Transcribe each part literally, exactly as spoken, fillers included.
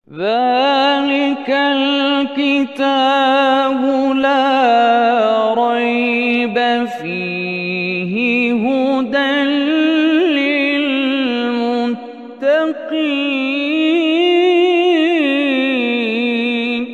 ذلك الكتاب لا ريب فيه هدى للمتقين.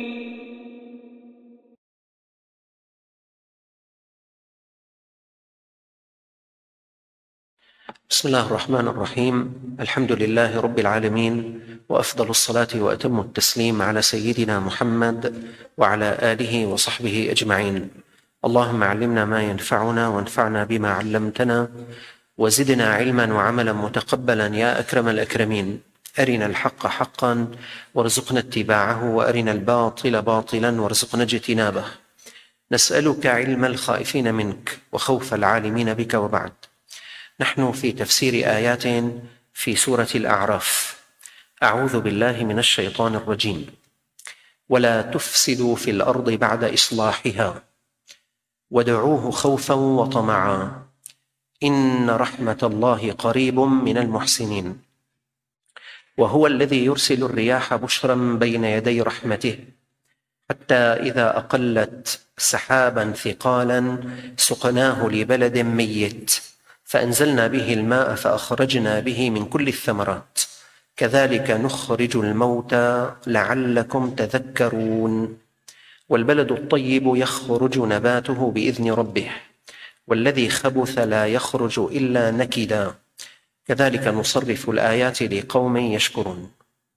بسم الله الرحمن الرحيم. الحمد لله رب العالمين، وأفضل الصلاة وأتم التسليم على سيدنا محمد وعلى آله وصحبه أجمعين. اللهم علمنا ما ينفعنا وانفعنا بما علمتنا وزدنا علما وعملا متقبلا يا أكرم الأكرمين. أرنا الحق حقا وارزقنا اتباعه، وأرنا الباطل باطلا وارزقنا اجتنابه. نسألك علم الخائفين منك وخوف العالمين بك، وبعد. نحن في تفسير آيات في سورة الأعراف. أعوذ بالله من الشيطان الرجيم. ولا تفسدوا في الأرض بعد إصلاحها ودعوه خوفا وطمعا إن رحمة الله قريب من المحسنين. وهو الذي يرسل الرياح بشرا بين يدي رحمته حتى إذا أقلت سحابا ثقالا سقناه لبلد ميت فأنزلنا به الماء فأخرجنا به من كل الثمرات كذلك نخرج الموتى لعلكم تذكرون. والبلد الطيب يخرج نباته بإذن ربه والذي خبث لا يخرج إلا نكدا كذلك نصرف الآيات لقوم يشكرون.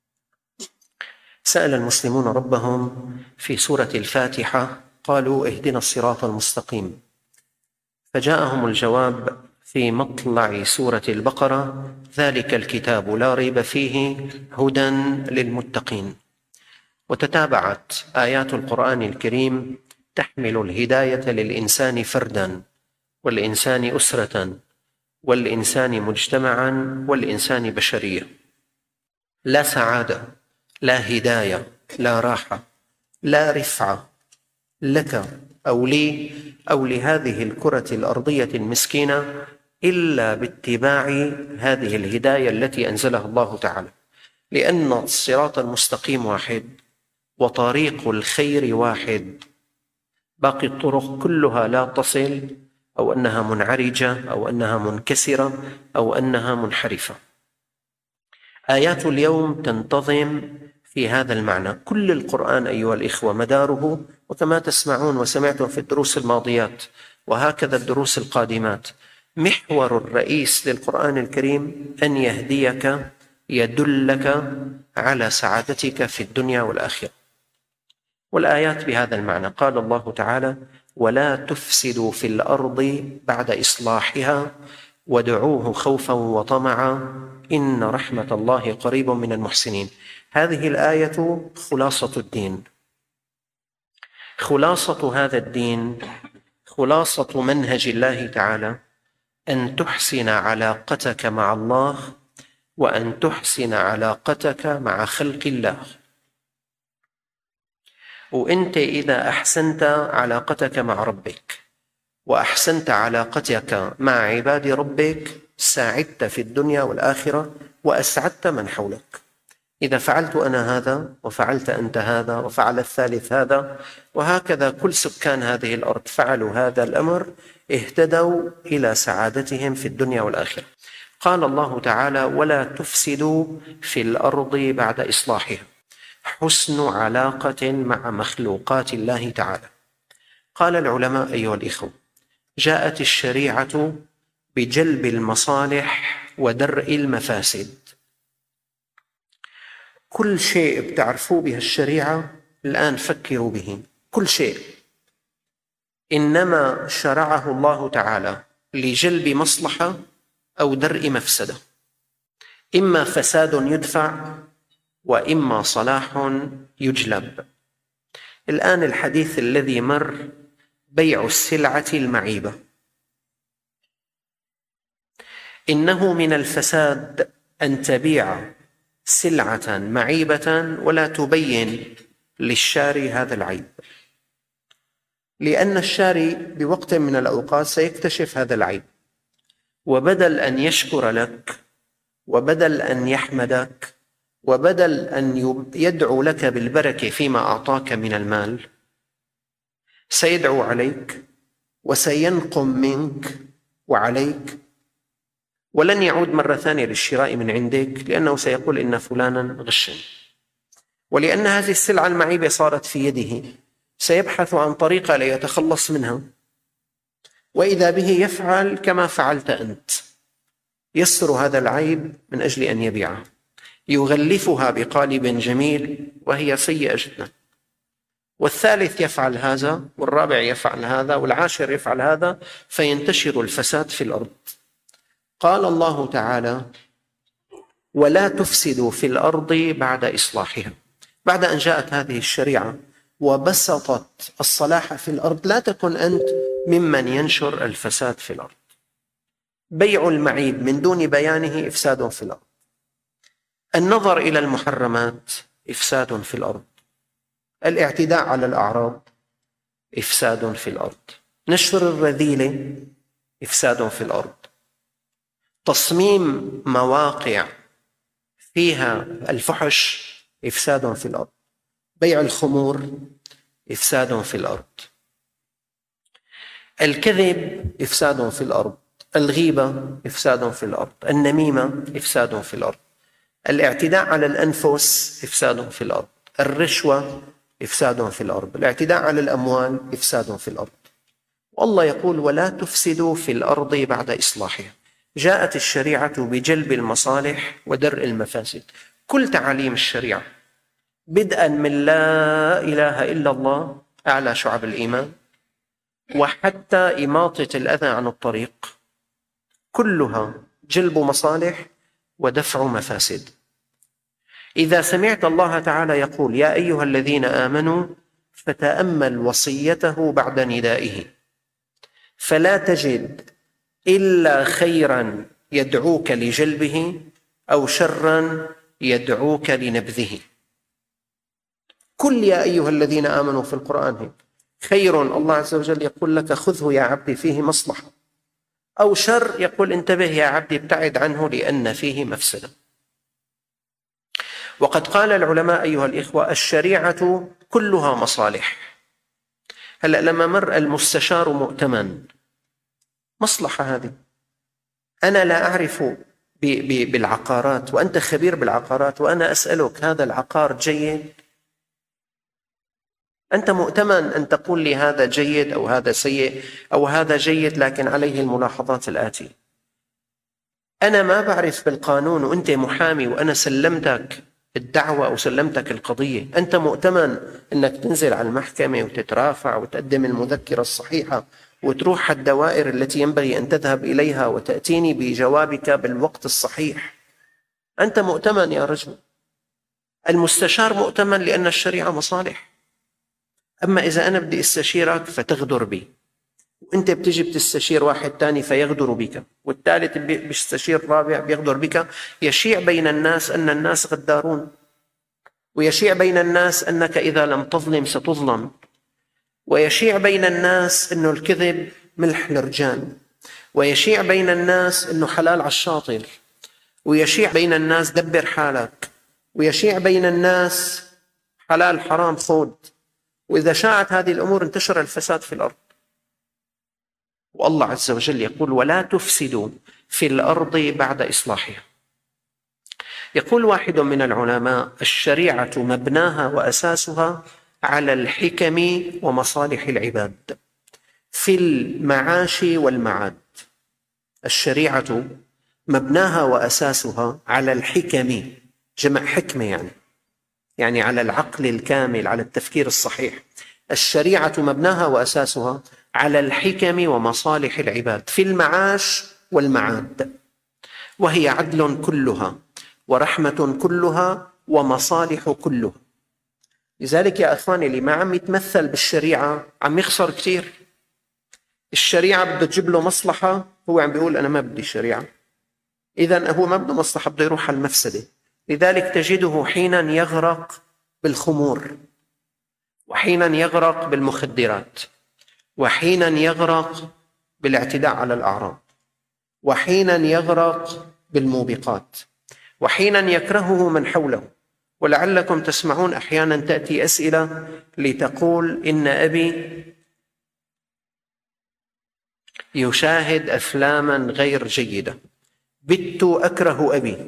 سأل المسلمون ربهم في سورة الفاتحة، قالوا اهدنا الصراط المستقيم، فجاءهم الجواب في مطلع سورة البقرة: ذلك الكتاب لا ريب فيه هدى للمتقين. وتتابعت آيات القرآن الكريم تحمل الهداية للإنسان فردا، والإنسان أسرة، والإنسان مجتمعا، والإنسان بشرية. لا سعادة، لا هداية، لا راحة، لا رفعة لك أو لي أو لهذه الكرة الأرضية المسكينة إلا باتباع هذه الهداية التي أنزلها الله تعالى، لأن الصراط المستقيم واحد وطريق الخير واحد. باقي الطرق كلها لا تصل، أو أنها منعرجة، أو أنها منكسرة، أو أنها منحرفة. آيات اليوم تنتظم في هذا المعنى. كل القرآن أيها الإخوة مداره، وكما تسمعون وسمعتم في الدروس الماضيات وهكذا الدروس القادمات، محور الرئيس للقرآن الكريم أن يهديك، يدلك على سعادتك في الدنيا والآخرة. والآيات بهذا المعنى. قال الله تعالى: ولا تفسدوا في الأرض بعد إصلاحها ودعوه خوفا وطمعا إن رحمة الله قريب من المحسنين. هذه الآية خلاصة الدين، خلاصة هذا الدين، خلاصة منهج الله تعالى، أن تحسن علاقتك مع الله وأن تحسن علاقتك مع خلق الله. وأنت إذا أحسنت علاقتك مع ربك وأحسنت علاقتك مع عباد ربك ساعدت في الدنيا والآخرة وأسعدت من حولك. إذا فعلت أنا هذا وفعلت أنت هذا وفعل الثالث هذا، وهكذا كل سكان هذه الأرض فعلوا هذا الأمر، اهتدوا إلى سعادتهم في الدنيا والآخرة. قال الله تعالى: ولا تفسدوا في الأرض بعد إصلاحها. حسن علاقة مع مخلوقات الله تعالى. قال العلماء أيها الإخوة: جاءت الشريعة بجلب المصالح ودرء المفاسد. كل شيء بتعرفوه بهالشريعة الآن فكروا به، كل شيء إنما شرعه الله تعالى لجلب مصلحة أو درء مفسدة، إما فساد يدفع وإما صلاح يجلب. الآن الحديث الذي مر بيع السلعة المعيبة، إنه من الفساد أن تبيع سلعة معيبة ولا تبين للشاري هذا العيب، لأن الشاري بوقت من الأوقات سيكتشف هذا العيب، وبدل أن يشكر لك وبدل أن يحمدك وبدل أن يدعو لك بالبركة فيما أعطاك من المال، سيدعو عليك وسينقم منك وعليك، ولن يعود مرة ثانية للشراء من عندك، لأنه سيقول إن فلانا غشني. ولأن هذه السلعة المعيبة صارت في يده، سيبحث عن طريقة ليتخلص منها، وإذا به يفعل كما فعلت أنت، يستر هذا العيب من أجل أن يبيعه، يغلفها بقالب جميل وهي سيئة جدا. والثالث يفعل هذا، والرابع يفعل هذا، والعاشر يفعل هذا، فينتشر الفساد في الأرض. قال الله تعالى: ولا تفسدوا في الأرض بعد إصلاحها. بعد أن جاءت هذه الشريعة وبسطت الصلاح في الأرض، لا تكن أنت ممن ينشر الفساد في الأرض. بيع المعيب من دون بيانه إفساد في الأرض. النظر إلى المحرمات إفساد في الأرض. الاعتداء على الأعراض إفساد في الأرض. نشر الرذيلة إفساد في الأرض. تصميم مواقع فيها الفحش إفساد في الأرض. بيع الخمور إفساد في الأرض. الكذب إفساد في الأرض. الغيبة إفساد في الأرض. النميمة إفساد في الأرض. الاعتداء على الأنفس إفساد في الأرض. الرشوة إفساد في الأرض. الاعتداء على الأموال إفساد في الأرض. والله يقول: ولا تفسدوا في الأرض بعد إصلاحها. جاءت الشريعة بجلب المصالح ودرء المفاسد. كل تعاليم الشريعة بدءا من لا إله إلا الله أعلى شعب الإيمان، وحتى إماطة الأذى عن الطريق، كلها جلب مصالح ودفع مفاسد. إذا سمعت الله تعالى يقول: يا أيها الذين آمنوا، فتأمل وصيته بعد ندائه، فلا تجد إلا خيرا يدعوك لجلبه أو شرا يدعوك لنبذه. كل يا أيها الذين آمنوا في القرآن هيك. خير الله عز وجل يقول لك: خذه يا عبدي فيه مصلحة، أو شر يقول: انتبه يا عبدي ابتعد عنه لأن فيه مفسدة. وقد قال العلماء أيها الإخوة: الشريعة كلها مصالح. هلأ لما مر المستشار مؤتمن، مصلحة هذه. أنا لا أعرف بالعقارات وأنت خبير بالعقارات، وأنا أسألك: هذا العقار جيد؟ أنت مؤتمن أن تقول لي هذا جيد أو هذا سيء، أو هذا جيد لكن عليه الملاحظات الآتية. أنا ما بعرف بالقانون وأنت محامي، وأنا سلمتك الدعوة أو سلمتك القضية، أنت مؤتمن أنك تنزل على المحكمة وتترافع وتقدم المذكرة الصحيحة وتروح الدوائر التي ينبغي أن تذهب إليها وتأتيني بجوابك بالوقت الصحيح. أنت مؤتمن يا رجل. المستشار مؤتمن لأن الشريعة مصالح. أما إذا أنا بدي استشيرك فتغدر بي، وأنت بتجي بتستشير واحد تاني فيغدر بك، والثالث بيستشير رابع بيغدر بك، يشيع بين الناس أن الناس غدارون، ويشيع بين الناس أنك إذا لم تظلم ستظلم، ويشيع بين الناس أنه الكذب ملح الرجال، ويشيع بين الناس أنه حلال على الشاطر، ويشيع بين الناس دبر حالك، ويشيع بين الناس حلال حرام خود. وإذا شاعت هذه الأمور انتشر الفساد في الأرض. والله عز وجل يقول: ولا تفسدوا في الأرض بعد إصلاحها. يقول واحد من العلماء: الشريعة مبناها وأساسها على الحكم ومصالح العباد في المعاش والمعاد. الشريعة مبناها وأساسها على الحكم، جمع حكمة يعني يعني على العقل الكامل، على التفكير الصحيح. الشريعة مبناها وأساسها على الحكم ومصالح العباد في المعاش والمعاد، وهي عدل كلها ورحمة كلها ومصالح كلها. لذلك يا أخواني، اللي ما عم يتمثل بالشريعة عم يخسر كثير. الشريعة بده تجيب له مصلحة، هو عم بيقول أنا ما بدي الشريعة، إذن هو ما بده مصلحة، بده يروح على المفسدة. لذلك تجده حينا يغرق بالخمور، وحينا يغرق بالمخدرات، وحينا يغرق بالاعتداء على الأعراض، وحينا يغرق بالموبقات، وحينا يكرهه من حوله، ولعلكم تسمعون أحيانا تأتي أسئلة لتقول إن أبي يشاهد أفلاما غير جيدة، بت أكره أبي.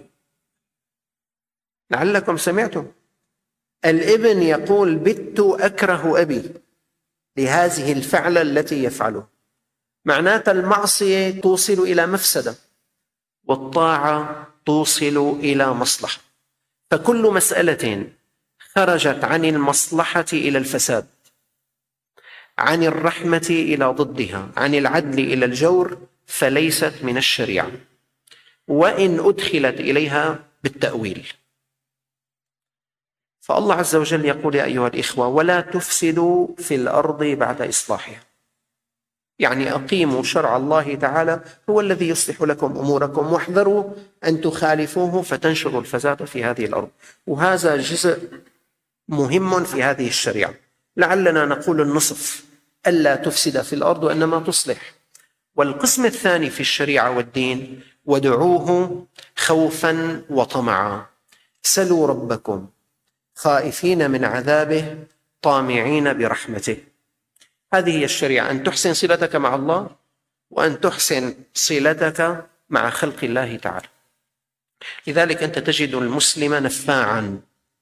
لعلكم سمعتم الابن يقول بت أكره أبي لهذه الفعلة التي يفعله. معناته المعصية توصل إلى مفسدة والطاعة توصل إلى مصلحة، فكل مسألة خرجت عن المصلحة إلى الفساد، عن الرحمة إلى ضدها، عن العدل إلى الجور، فليست من الشريعة وإن أدخلت إليها بالتأويل. فالله عز وجل يقول يا أيها الإخوة ولا تفسدوا في الأرض بعد إصلاحها، يعني أقيموا شرع الله تعالى هو الذي يصلح لكم أموركم، واحذروا أن تخالفوه فتنشروا الفساد في هذه الأرض. وهذا جزء مهم في هذه الشريعة. لعلنا نقول النصف، ألا تفسد في الأرض وإنما تصلح. والقسم الثاني في الشريعة والدين ودعوه خوفا وطمعا، سلوا ربكم خائفين من عذابه طامعين برحمته. هذه هي الشريعة، أن تحسن صلتك مع الله وأن تحسن صلتك مع خلق الله تعالى. لذلك أنت تجد المسلم نفاعا،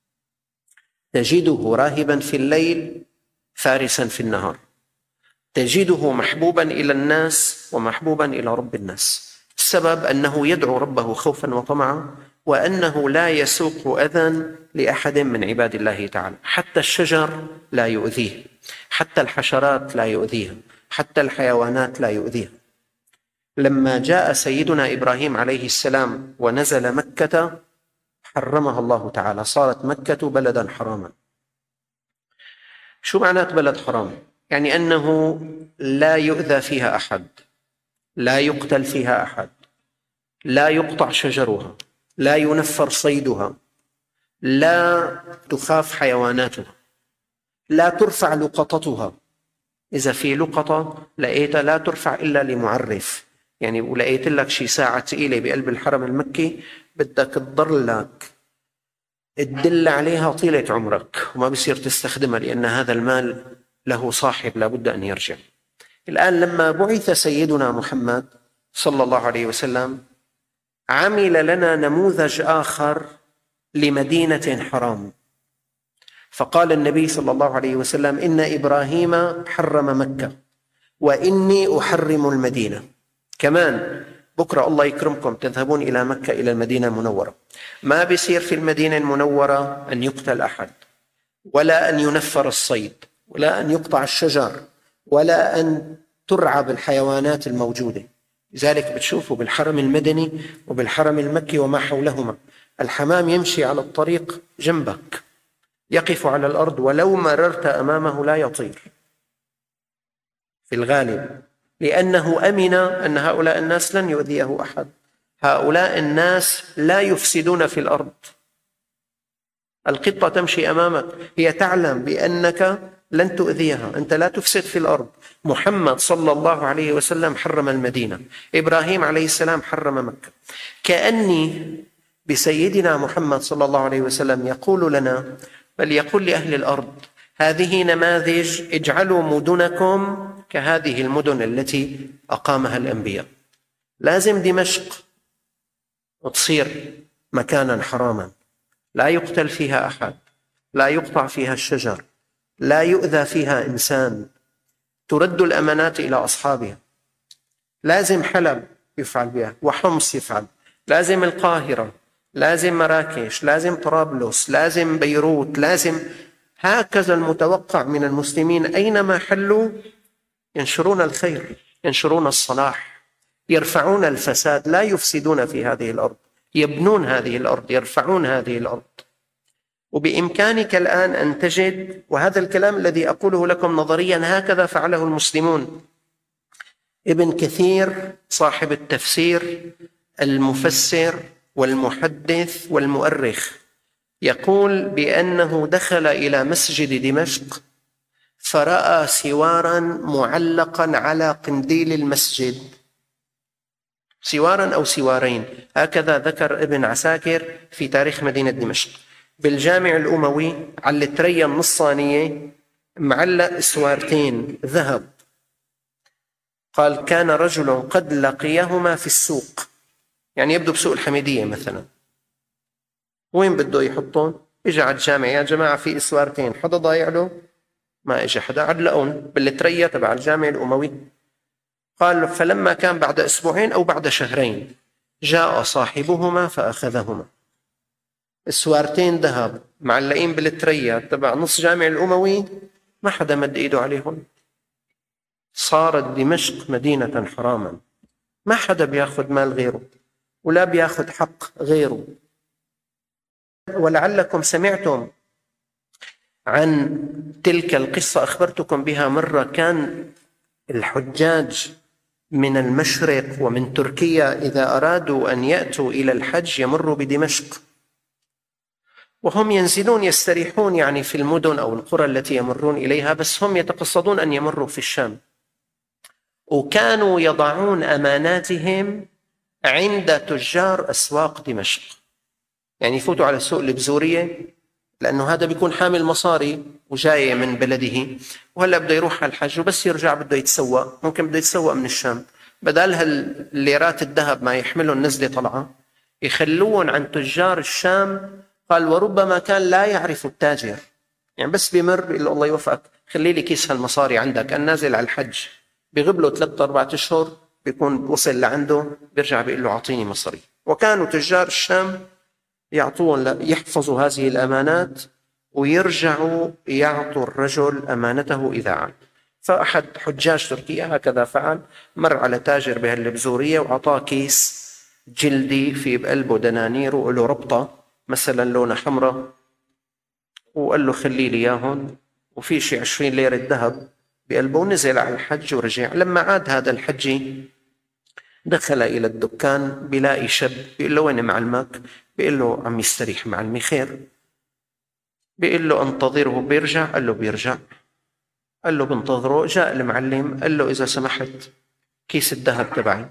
تجده راهبا في الليل فارسا في النهار، تجده محبوبا إلى الناس ومحبوبا إلى رب الناس. السبب أنه يدعو ربه خوفا وطمعا، وأنه لا يسوق أذى لأحد من عباد الله تعالى. حتى الشجر لا يؤذيه، حتى الحشرات لا يؤذيها، حتى الحيوانات لا يؤذيها. لما جاء سيدنا إبراهيم عليه السلام ونزل مكة حرمها الله تعالى، صارت مكة بلدا حراما. شو معنات بلد حرام؟ يعني أنه لا يؤذى فيها أحد، لا يقتل فيها أحد، لا يقطع شجرها، لا ينفر صيدها، لا تخاف حيواناتها، لا ترفع لقطتها. إذا في لقطة لقيتها لا ترفع إلا لمعرف، يعني ولقيت لك شي ساعة ثقيلة بقلب الحرم المكي بدك تضلك تدل عليها طيلة عمرك وما بصير تستخدمها، لأن هذا المال له صاحب لابد أن يرجع. الآن لما بعث سيدنا محمد صلى الله عليه وسلم عمل لنا نموذج آخر لمدينة حرام، فقال النبي صلى الله عليه وسلم إن إبراهيم حرم مكة وإني أحرم المدينة. كمان بكرة الله يكرمكم تذهبون إلى مكة إلى المدينة المنورة، ما بيصير في المدينة المنورة أن يقتل أحد، ولا أن ينفر الصيد، ولا أن يقطع الشجر، ولا أن ترعب الحيوانات الموجودة. لذلك بتشوفوا بالحرم المدني وبالحرم المكي وما حولهما الحمام يمشي على الطريق جنبك، يقف على الأرض ولو مررت أمامه لا يطير في الغالب، لأنه أمن أن هؤلاء الناس لن يؤذيه أحد. هؤلاء الناس لا يفسدون في الأرض. القطة تمشي أمامك، هي تعلم بأنك لن تؤذيها، أنت لا تفسد في الأرض. محمد صلى الله عليه وسلم حرم المدينة، إبراهيم عليه السلام حرم مكة. كأني بسيدنا محمد صلى الله عليه وسلم يقول لنا، بل يقول لأهل الأرض هذه نماذج، اجعلوا مدنكم كهذه المدن التي أقامها الأنبياء. لازم دمشق تصير مكانا حراما لا يقتل فيها أحد، لا يقطع فيها الشجر، لا يؤذى فيها إنسان، ترد الأمانات إلى أصحابها. لازم حلب يفعل بها، وحمص يفعل، لازم القاهرة، لازم مراكش، لازم طرابلس، لازم بيروت، لازم. هكذا المتوقع من المسلمين، أينما حلوا ينشرون الخير، ينشرون الصلاح، يرفعون الفساد، لا يفسدون في هذه الأرض، يبنون هذه الأرض، يرفعون هذه الأرض. وبإمكانك الآن أن تجد، وهذا الكلام الذي أقوله لكم نظريا هكذا فعله المسلمون. ابن كثير صاحب التفسير المفسر والمحدث والمؤرخ يقول بأنه دخل إلى مسجد دمشق فرأى سوارا معلقا على قنديل المسجد، سوارا أو سوارين، هكذا ذكر ابن عساكر في تاريخ مدينة دمشق. بالجامع الأموي على الترية النصانية معلق سوارتين ذهب، قال كان رجل قد لقيهما في السوق، يعني يبدو بسوق الحميدية مثلا، وين بده يحطون؟ اجى على الجامع، يا جماعة في سوارتين، حدا ضايع له؟ ما اجى حدا، علقون بالترية تبع الجامع الأموي. قال فلما كان بعد أسبوعين أو بعد شهرين جاء صاحبهما فأخذهما. السوارتين ذهب معلقين بالترية تبع نص جامع الأموي، ما حدا مد إيده عليهم. صارت دمشق مدينة حراما، ما حدا بياخذ مال غيره ولا بياخذ حق غيره. ولعلكم سمعتم عن تلك القصة، أخبرتكم بها مرة. كان الحجاج من المشرق ومن تركيا إذا أرادوا أن يأتوا إلى الحج يمروا بدمشق، وهم ينزلون يستريحون يعني في المدن أو القرى التي يمرون إليها، بس هم يتقصدون أن يمروا في الشام. وكانوا يضعون أماناتهم عند تجار أسواق دمشق، يعني يفوتوا على سوق البزورية، لأنه هذا بيكون حامل مصاري وجاي من بلده وهلأ بده يروح على الحج، وبس يرجع بده يتسوق، ممكن بده يتسوق من الشام، بدل هالليرات الذهب ما يحملون نزلة طلعة يخلون عن تجار الشام. قال وربما كان لا يعرف التاجر، يعني بس بيمر بيقول له الله يوفقك خلي لي كيس هالمصاري عندك، أنا نازل على الحج، بيغيب له ثلاثة أربعة أشهر بيكون وصل لعنده، بيرجع بيقول له أعطيني مصاري. وكانوا تجار الشام يعطون يحفظوا هذه الأمانات ويرجعوا يعطوا الرجل أمانته إذا عاد. فأحد حجاج تركيا هكذا فعل، مر على تاجر بهالبزورية وعطاه كيس جلدي في بقلبه دنانير وله ربطة مثلا لونها حمراء، وقال له خلي لي إياهم، وفي شي عشرين ليرة ذهب بقلبه، ونزل على الحج ورجع. لما عاد هذا الحجي دخل إلى الدكان بلاقي شاب، بيقول له وين معلمك؟ بيقول له عم يستريح معلمي. خير؟ بيقول له انتظره بيرجع. قال له بيرجع. قال له بنتظره. جاء المعلم قال له إذا سمحت كيس الذهب تبعي.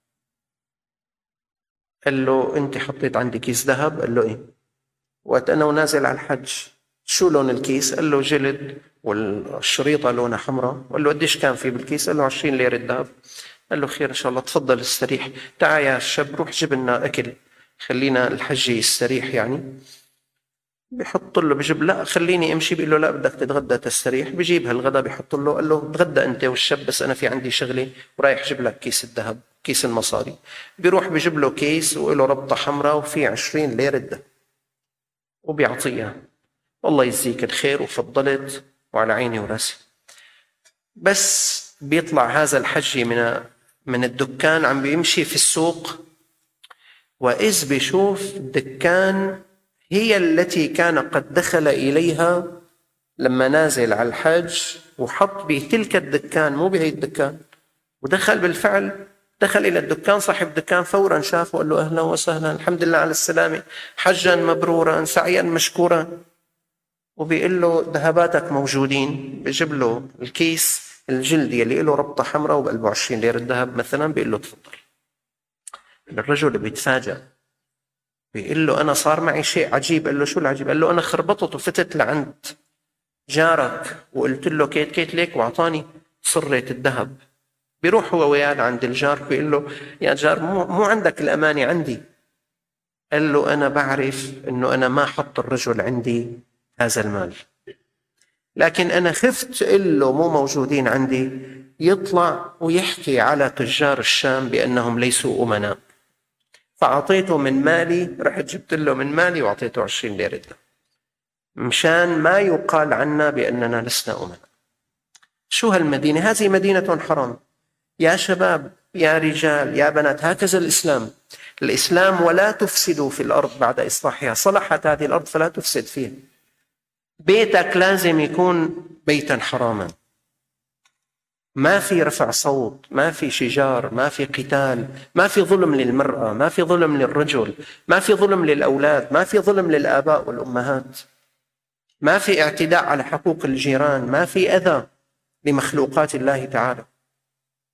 قال له أنت حطيت عندي كيس ذهب؟ قال له إيه. وقت أنا ونازل على الحج شو لون الكيس؟ قال له جلد والشريطة لونها حمراء. قال له قديش كان في بالكيس؟ قال له عشرين ليرة ذهب. قال له خير إن شاء الله، تفضل استريح، تعال يا شاب روح جيب لنا أكل، خلينا الحج يستريح يعني. بيحط له بيجيب، لا خليني امشي. بيقول له لا بدك تتغدى تستريح. بيجيب هالغدا بيحط له، قال له تغدى انت والشاب، بس انا في عندي شغله ورايح اجيب لك كيس الذهب، كيس المصاري. بيروح بيجيب له كيس وله ربطه حمراء وفي عشرين ليره ذهب وبيعطيها. والله يجزيك الخير وفضلت وعلى عيني وراسي. بس بيطلع هذا الحجي من من الدكان عم بيمشي في السوق، وإذ بيشوف دكان هي التي كان قد دخل إليها لما نازل على الحج، وحط بتلك الدكان مو بهي الدكان، ودخل بالفعل. دخل إلى الدكان، صاحب الدكان فورا شافه وقال له أهلا وسهلا، الحمد لله على السلامة، حجا مبرورا سعيا مشكورا. وبيقول له ذهباتك موجودين. بيجيب له الكيس الجلدي اللي له ربطة حمراء وبقلبه عشرين ليرة ذهب مثلا، بيقول له تفضل. الرجل بيتفاجأ، بيقول له أنا صار معي شيء عجيب. قال له شو العجيب؟ قال له أنا خربطت وفتت لعند جارك وقلت له كيت كيت ليك وأعطاني صرة الذهب. بيروح هو وياه عند الجار، بيقول له يا جار مو, مو عندك الأمانة عندي. قال له أنا بعرف أنه أنا ما حط الرجل عندي هذا المال، لكن أنا خفت قل له مو موجودين عندي يطلع ويحكي على تجار الشام بأنهم ليسوا أمناء، فأعطيته من مالي، رحت جبت له من مالي وأعطيته عشرين ليرة مشان ما يقال عنا بأننا لسنا أمناء. شو هالمدينة؟ هذه مدينة حرام يا شباب يا رجال يا بنات. هكذا الإسلام. الإسلام ولا تفسدوا في الأرض بعد إصلاحها. صلحت هذه الأرض فلا تفسد فيها. بيتك لازم يكون بيتا حراما، ما في رفع صوت، ما في شجار، ما في قتال، ما في ظلم للمرأة، ما في ظلم للرجل، ما في ظلم للأولاد، ما في ظلم للآباء والأمهات، ما في اعتداء على حقوق الجيران، ما في أذى لمخلوقات الله تعالى.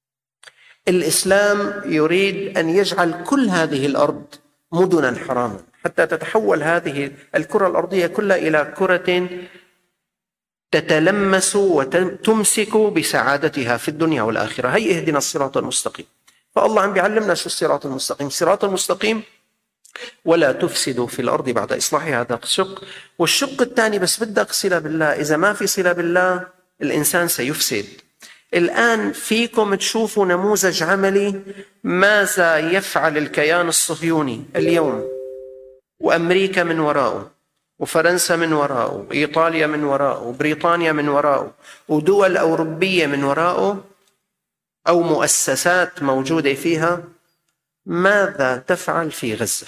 الإسلام يريد أن يجعل كل هذه الأرض مدنا حراما. حتى تتحول هذه الكرة الأرضية كلها إلى كرة تتلمس وتمسك بسعادتها في الدنيا والآخرة. هي اهدنا الصراط المستقيم. فالله عم بيعلمنا شو الصراط المستقيم. الصراط المستقيم ولا تفسدوا في الأرض بعد إصلاحها، هذا شق. والشق الثاني بس بدك صلة بالله. إذا ما في صلة بالله الإنسان سيفسد. الآن فيكم تشوفوا نموذج عملي ماذا يفعل الكيان الصهيوني اليوم، وأمريكا من وراءه، وفرنسا من وراءه، وإيطاليا من وراءه، وبريطانيا من وراءه، ودول أوروبية من وراءه، أو مؤسسات موجودة فيها. ماذا تفعل في غزة؟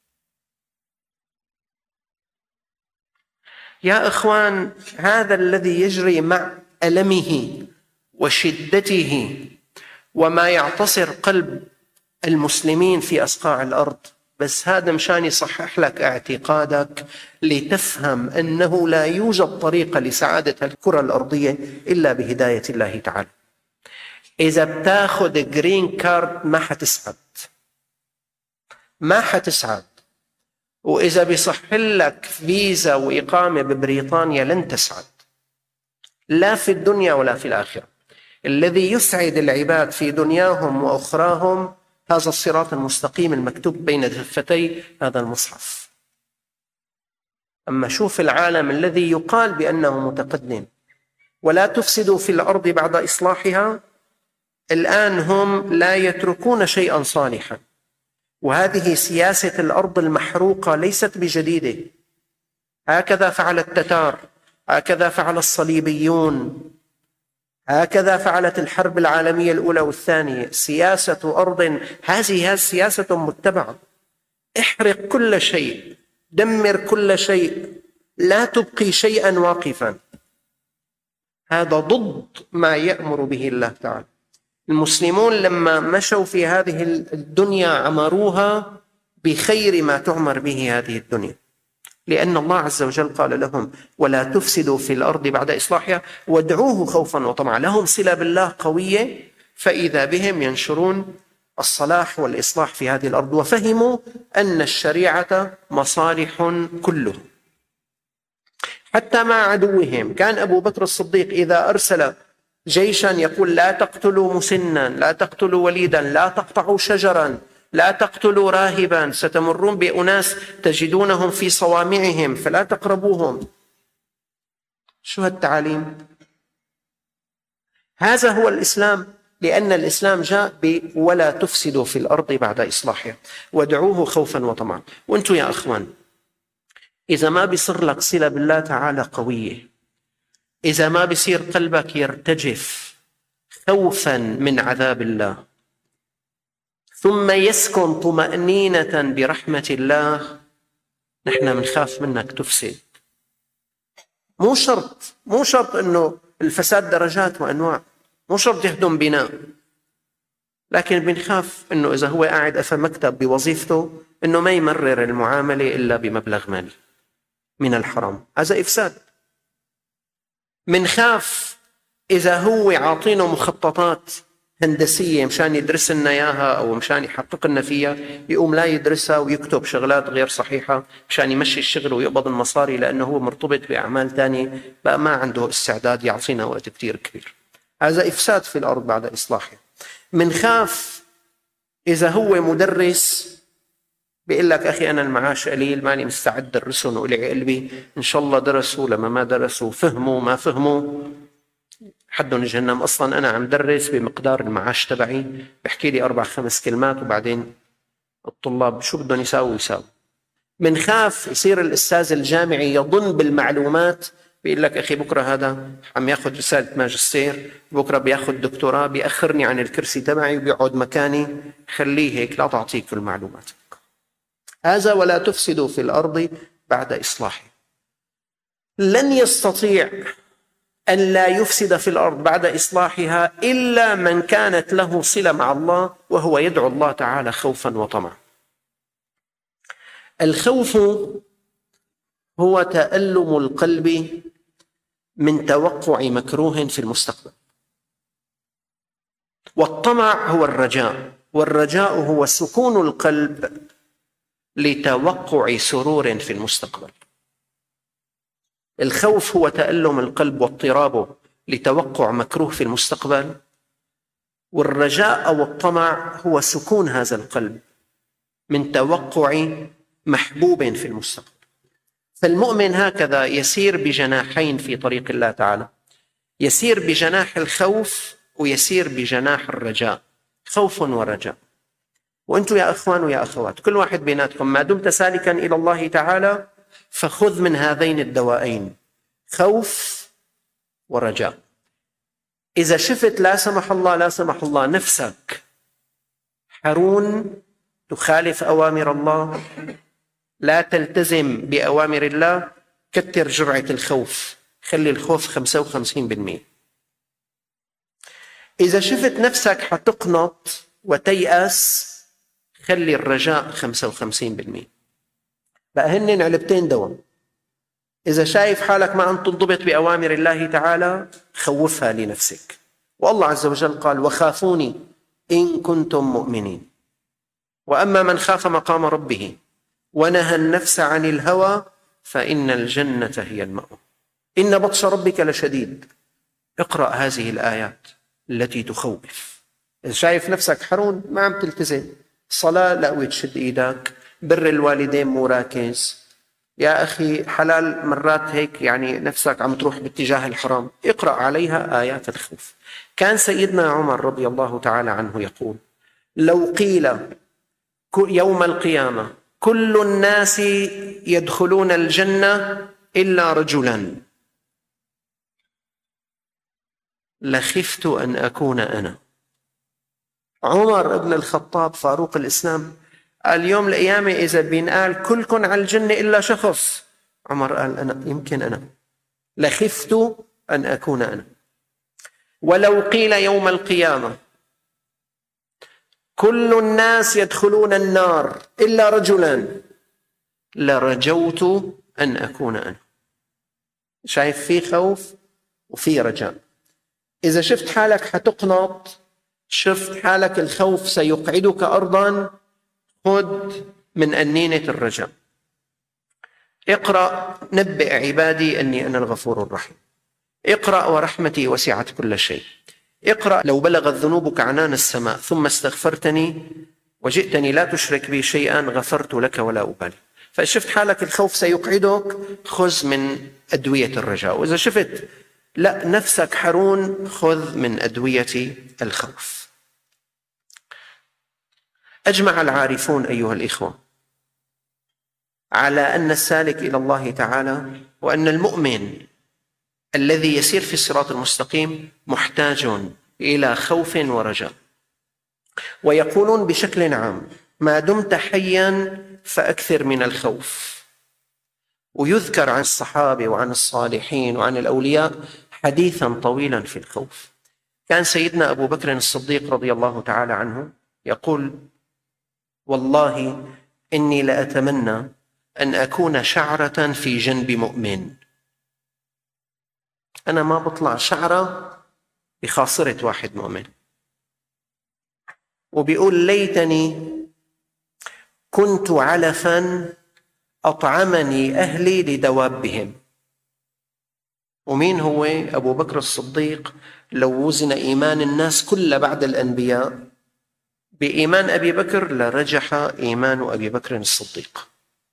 يا إخوان، هذا الذي يجري مع ألمه وشدته وما يعتصر قلب المسلمين في أصقاع الأرض. بس هذا مشان يصحح لك اعتقادك لتفهم أنه لا يوجد طريقة لسعادة الكرة الأرضية إلا بهداية الله تعالى. إذا بتاخد جرين كارد ما حتسعد، ما حتسعد. وإذا بيصح لك فيزا وإقامة ببريطانيا لن تسعد، لا في الدنيا ولا في الآخرة. الذي يسعد العباد في دنياهم وأخراهم هذا الصراط المستقيم المكتوب بين دفتي هذا المصحف. أما شوف العالم الذي يقال بأنه متقدم، ولا تفسدوا في الأرض بعد إصلاحها، الآن هم لا يتركون شيئا صالحا. وهذه سياسة الأرض المحروقة ليست بجديدة. هكذا فعل التتار، هكذا فعل الصليبيون، هكذا فعلت الحرب العالمية الأولى والثانية. سياسة أرض، هذه سياسة متبعة. احرق كل شيء، دمر كل شيء، لا تبقي شيئا واقفا. هذا ضد ما يأمر به الله تعالى. المسلمون لما مشوا في هذه الدنيا عمروها بخير ما تعمر به هذه الدنيا، لأن الله عز وجل قال لهم ولا تفسدوا في الأرض بعد إصلاحها وادعوه خوفا وطمعا. لهم صلة بالله قوية، فإذا بهم ينشرون الصلاح والإصلاح في هذه الأرض، وفهموا أن الشريعة مصالح كله. حتى مع عدوهم كان أبو بكر الصديق إذا أرسل جيشا يقول لا تقتلوا مسنا، لا تقتلوا وليدا، لا تقطعوا شجرا، لا تقتلوا راهبا، ستمرون بأناس تجدونهم في صوامعهم فلا تقربوهم. شو هالتعاليم؟ هذا هو الإسلام، لأن الإسلام جاء ب ولا تفسدوا في الأرض بعد إصلاحها وادعوه خوفا وطمعا. وانتم يا أخوان، إذا ما بيصير لك صلة بالله تعالى قوية، إذا ما بيصير قلبك يرتجف خوفا من عذاب الله، ثم يسكن طمأنينة برحمة الله، نحن منخاف منك تفسد. مو شرط مو شرط إنه الفساد درجات وأنواع، مو شرط يهدم بناء، لكن بنخاف إنه إذا هو قاعد في مكتب بوظيفته إنه ما يمرر المعاملة إلا بمبلغ مالي من الحرام، هذا إفساد. منخاف إذا هو عاطينه مخططات هندسية مشان يدرس لنا إياها أو مشان يحقق لنا فيها، يقوم لا يدرسها ويكتب شغلات غير صحيحة مشان يمشي الشغل ويقبض المصاري، لأنه هو مرتبط بأعمال تانية بقى ما عنده استعداد يعطينا وقت كتير كبير. هذا إفساد في الأرض بعد إصلاحها. منخاف إذا هو مدرس بيقول لك أخي أنا المعاش قليل ماني مستعد درسهم وإلي قلبي إن شاء الله درسوا لما ما درسوا فهموا ما فهموا حدهم جهنم. أصلا أنا عم درس بمقدار المعاش تبعي، بحكي لي أربع خمس كلمات وبعدين الطلاب شو بدهم يساووا يساووا. منخاف يصير الأستاذ الجامعي يظن بالمعلومات، بيقول لك أخي بكرة هذا عم ياخذ رسالة ماجستير، بكرة بياخذ دكتوراه، بيأخرني عن الكرسي تبعي وبيقعد مكاني، خليه هيك لا تعطيك كل المعلومات. هذا ولا تفسدوا في الأرض بعد إصلاحها. لن يستطيع أن لا يفسد في الأرض بعد إصلاحها إلا من كانت له صلة مع الله، وهو يدعو الله تعالى خوفا وطمعا. الخوف هو تألم القلب من توقع مكروه في المستقبل، والطمع هو الرجاء، والرجاء هو سكون القلب لتوقع سرور في المستقبل. الخوف هو تألم القلب واضطرابه لتوقع مكروه في المستقبل، والرجاء أو الطمع هو سكون هذا القلب من توقع محبوب في المستقبل. فالمؤمن هكذا يسير بجناحين في طريق الله تعالى، يسير بجناح الخوف ويسير بجناح الرجاء، خوف ورجاء. وأنتم يا أخوان ويا أخوات، كل واحد بيناتكم ما دمت سالكا إلى الله تعالى فخذ من هذين الدوائين، خوف ورجاء. إذا شفت لا سمح الله لا سمح الله نفسك حرون تخالف أوامر الله، لا تلتزم بأوامر الله، كتر جرعة الخوف، خلي الخوف خمسة وخمسين بالمئة. إذا شفت نفسك حتقنط وتيأس، خلي الرجاء خمسة وخمسين بالمئة. بقى هن علبتين دواء. إذا شايف حالك ما عم تنضبط بأوامر الله تعالى خوفها لنفسك، والله عز وجل قال وخافوني إن كنتم مؤمنين. وأما من خاف مقام ربه ونهى النفس عن الهوى فإن الجنة هي المأوى. إن بطش ربك لشديد. اقرأ هذه الآيات التي تخوف. إذا شايف نفسك حرون ما عم تلتزم صلاة، لا وتشد إيدك، بر الوالدين مو راكز، يا أخي حلال مرات هيك يعني نفسك عم تروح باتجاه الحرام، اقرأ عليها آيات الخوف. كان سيدنا عمر رضي الله تعالى عنه يقول لو قيل يوم القيامة كل الناس يدخلون الجنة إلا رجلا لخفت أن أكون أنا. عمر بن الخطاب فاروق الإسلام اليوم القيامة إذا بينقال كلكم على الجنة إلا شخص، عمر قال أنا يمكن أنا، لخفت أن أكون أنا. ولو قيل يوم القيامة كل الناس يدخلون النار إلا رجلا لرجوت أن أكون أنا. شايف في خوف وفي رجاء. إذا شفت حالك حتقنط، شفت حالك الخوف سيقعدك أرضا، خذ من أنينة الرجاء. اقرأ نبئ عبادي أني أنا الغفور الرحيم. اقرأ ورحمتي وسعت كل شيء. اقرأ لو بلغت ذنوبك عنان السماء ثم استغفرتني وجئتني لا تشرك بي شيئا غفرت لك ولا أبالي. فشفت حالك الخوف سيقعدك، خذ من أدوية الرجاء. وإذا شفت لا نفسك حرون، خذ من أدوية الخوف. أجمع العارفون أيها الإخوة على أن السالك إلى الله تعالى وأن المؤمن الذي يسير في الصراط المستقيم محتاج إلى خوف ورجاء. ويقولون بشكل عام ما دمت حيا فأكثر من الخوف. ويذكر عن الصحابة وعن الصالحين وعن الأولياء حديثا طويلا في الخوف. كان سيدنا أبو بكر الصديق رضي الله تعالى عنه يقول والله إني لأتمنى أن أكون شعرة في جنب مؤمن. أنا ما بطلع شعرة بخاصرة واحد مؤمن. وبيقول ليتني كنت علفا أطعمني أهلي لدوابهم. ومين هو أبو بكر الصديق؟ لو وزن إيمان الناس كلها بعد الأنبياء بإيمان أبي بكر لرجح إيمان أبي بكر الصديق.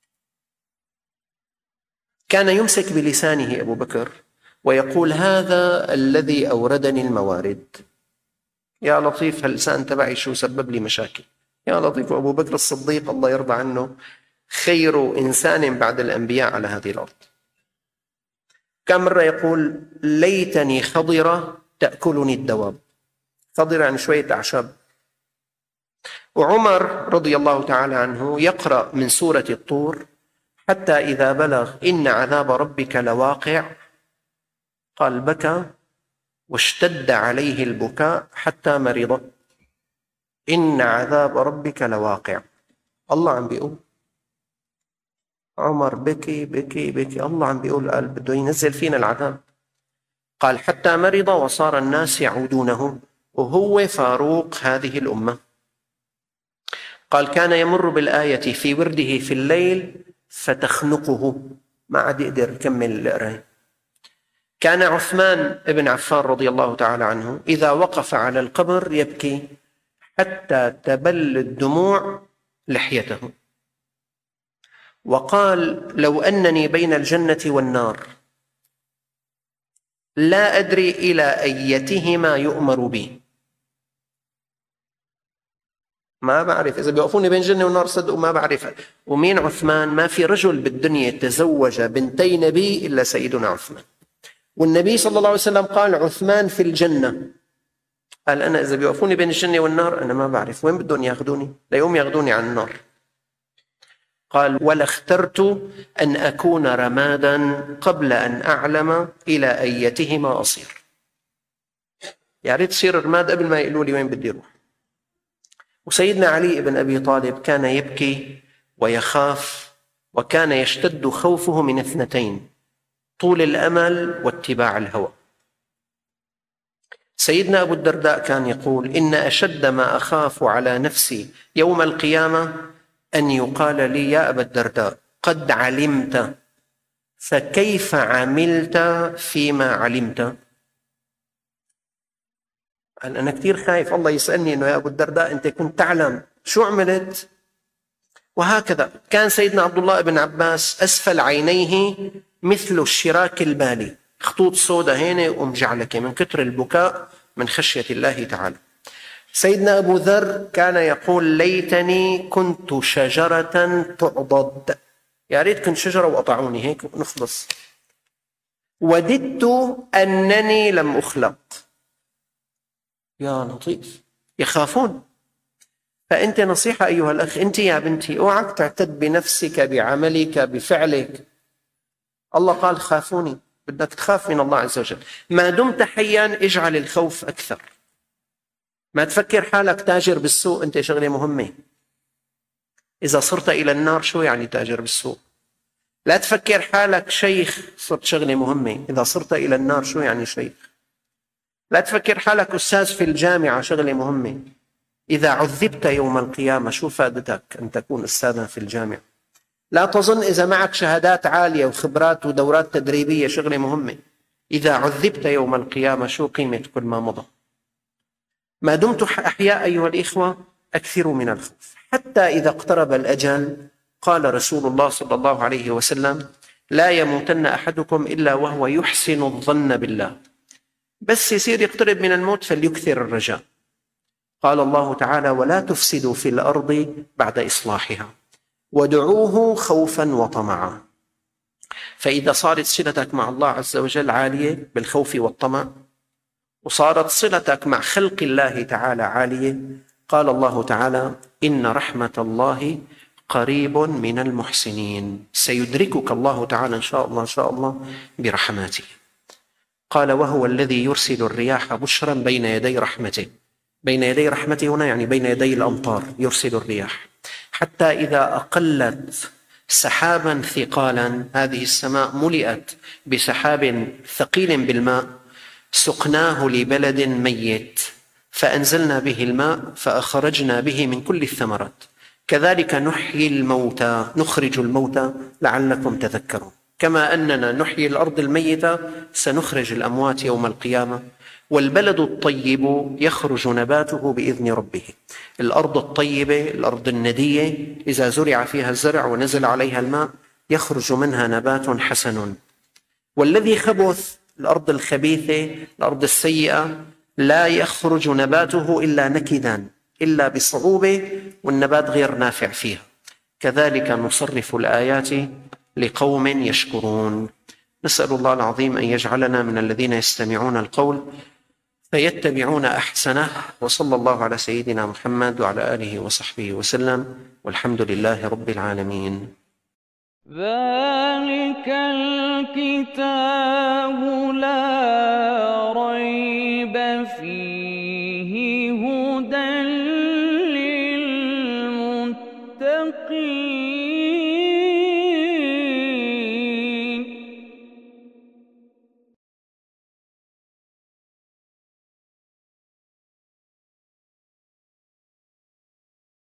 كان يمسك بلسانه أبو بكر ويقول هذا الذي أوردني الموارد. يا لطيف هاللسان تبعي شو سبب لي مشاكل، يا لطيف. أبو بكر الصديق الله يرضى عنه خير إنسان بعد الأنبياء على هذه الأرض. كم مرة يقول ليتني خضرة تأكلني الدواب. خضرة يعني شوية أعشاب. وعمر رضي الله تعالى عنه يقرأ من سورة الطور حتى إذا بلغ إن عذاب ربك لواقع قال بكى واشتد عليه البكاء حتى مرض. إن عذاب ربك لواقع. الله عم بيقول، عمر بكي بكي بكي، الله عم بيقول قال بده ينزل فينا العذاب. قال حتى مرض وصار الناس يعودونه، وهو فاروق هذه الأمة. قال كان يمر بالآية في ورده في الليل فتخنقه، ما عاد يقدر يكمل القراية. كان عثمان بن عفان رضي الله تعالى عنه إذا وقف على القبر يبكي حتى تبل الدموع لحيته، وقال لو أنني بين الجنة والنار لا أدري إلى أيتهما يؤمر بي. ما بعرف إذا بيوقفوني بين الجنة والنار صدقوا ما بعرف. ومين عثمان؟ ما في رجل بالدنيا تزوج بنتي نبي إلا سيدنا عثمان، والنبي صلى الله عليه وسلم قال عثمان في الجنة. قال أنا إذا بيوقفوني بين الجنة والنار أنا ما بعرف وين بدهم ياخذوني، ليوم ياخذوني عن النار. قال ولا اخترت أن أكون رمادا قبل أن أعلم إلى أيتهما أصير. يا ريت تصير رماد قبل ما يقولوا لي وين بدي أروح. وسيدنا علي بن أبي طالب كان يبكي ويخاف، وكان يشتد خوفه من اثنتين: طول الأمل واتباع الهوى. سيدنا أبو الدرداء كان يقول إن أشد ما أخاف على نفسي يوم القيامة أن يقال لي يا أبا الدرداء قد علمت فكيف عملت فيما علمت. أنا كثير خايف الله يسألني إنه يا أبو الدرداء أنت كنت تعلم شو عملت. وهكذا كان سيدنا عبد الله بن عباس أسفل عينيه مثل الشراك البالي، خطوط سوداء هنا ومجعلكة من كتر البكاء من خشية الله تعالى. سيدنا أبو ذر كان يقول ليتني كنت شجرة تعضد، يا ريت كنت شجرة وقطعوني هيك نخلص. وددت أنني لم أخلق. يا لطيف، يخافون. فأنت نصيحة أيها الأخ، أنت يا بنتي اوعك تعتد بنفسك بعملك بفعلك. الله قال خافوني، بدك تخاف من الله عز وجل. ما دمت حيا اجعل الخوف أكثر. ما تفكر حالك تاجر بالسوق، أنت شغلة مهمة. إذا صرت إلى النار شو يعني تاجر بالسوق؟ لا تفكر حالك شيخ، صرت شغلة مهمة. إذا صرت إلى النار شو يعني شيخ؟ لا تفكر حالك أستاذ في الجامعة، شغلة مهمة. إذا عذبت يوم القيامة شو فائدتك أن تكون أستاذا في الجامعة؟ لا تظن إذا معك شهادات عالية وخبرات ودورات تدريبية شغلة مهمة. إذا عذبت يوم القيامة شو قيمة كل ما مضى؟ ما دمت أحياء أيها الإخوة أكثروا من الخوف. حتى إذا اقترب الأجل قال رسول الله صلى الله عليه وسلم لا يموتن أحدكم إلا وهو يحسن الظن بالله. بس يصير يقترب من الموت فليكثر الرجاء. قال الله تعالى ولا تفسدوا في الأرض بعد إصلاحها ودعوه خوفا وطمعا. فإذا صارت صلتك مع الله عز وجل عالية بالخوف والطمع، وصارت صلتك مع خلق الله تعالى عالية، قال الله تعالى إن رحمة الله قريب من المحسنين. سيدركك الله تعالى إن شاء الله إن شاء الله برحماته. قال وهو الذي يرسل الرياح بشرا بين يدي رحمته. بين يدي رحمته هنا يعني بين يدي الأمطار يرسل الرياح، حتى إذا أقلت سحابا ثقالا، هذه السماء ملئت بسحاب ثقيل بالماء، سقناه لبلد ميت فأنزلنا به الماء فأخرجنا به من كل الثمرات كذلك نحيي الموتى نخرج الموتى لعلكم تذكرون. كما أننا نحيي الأرض الميتة سنخرج الأموات يوم القيامة. والبلد الطيب يخرج نباته بإذن ربه. الأرض الطيبة الأرض الندية إذا زرع فيها الزرع ونزل عليها الماء يخرج منها نبات حسن. والذي خبث الأرض الخبيثة الأرض السيئة لا يخرج نباته إلا نكدا إلا بصعوبة والنبات غير نافع فيها. كذلك نصرف الآيات لقوم يشكرون. نسأل الله العظيم أن يجعلنا من الذين يستمعون القول فيتبعون أحسنه. وصلى الله على سيدنا محمد وعلى آله وصحبه وسلم، والحمد لله رب العالمين. ذلك الكتاب لا ريب فيه هدى للمتقين.